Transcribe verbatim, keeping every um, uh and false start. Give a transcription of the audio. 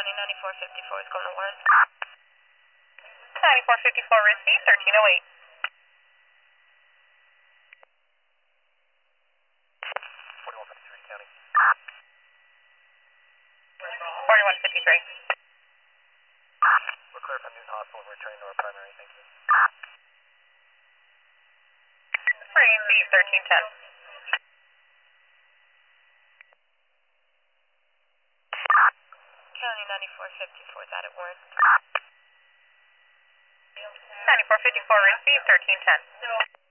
County ninety-four fifty-four is going to Warren. ninety-four fifty-four receive, thirteen oh eight. forty-one fifty-three County. forty-one fifty-three. We're clear from Newton Hospital and returning to our primary, thank you. Receive, thirteen ten. County ninety-four fifty-four is out at Warren. ninety-four fifty-four receive, thirteen ten.